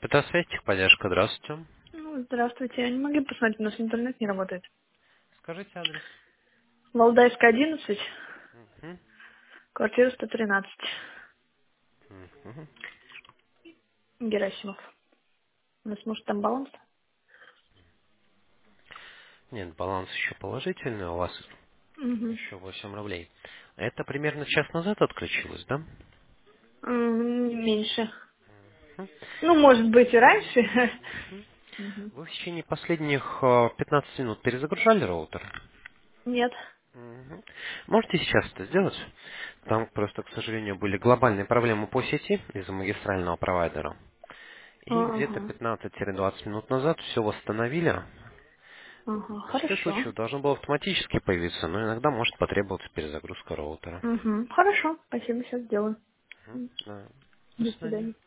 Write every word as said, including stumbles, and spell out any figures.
Это связь, техподдержка. Здравствуйте. Ну, здравствуйте. Я не могли посмотреть, у нас интернет не работает. Скажите адрес. Валдайская, одиннадцать, Мгм. квартира сто тринадцать. Мгм. Герасимов. У нас, может, там баланс? Нет, баланс еще положительный, у вас Угу. еще восемь рублей. Это примерно час назад отключилось, да? Меньше. Мгм. Ну, может быть, и раньше. Мгм. Вы в течение последних э, пятнадцати минут перезагружали роутер? Нет. Мгм. Можете сейчас это сделать? Там просто, к сожалению, были глобальные проблемы по сети из-за магистрального провайдера. И где-то Ага. пятнадцать-двадцать минут назад все восстановили. Ага. В большинстве Хорошо. случаев должно было автоматически появиться, но иногда может потребоваться перезагрузка роутера. Угу. Хорошо. Спасибо, сейчас сделаю. Мгм. Да. До До свидания. свидания.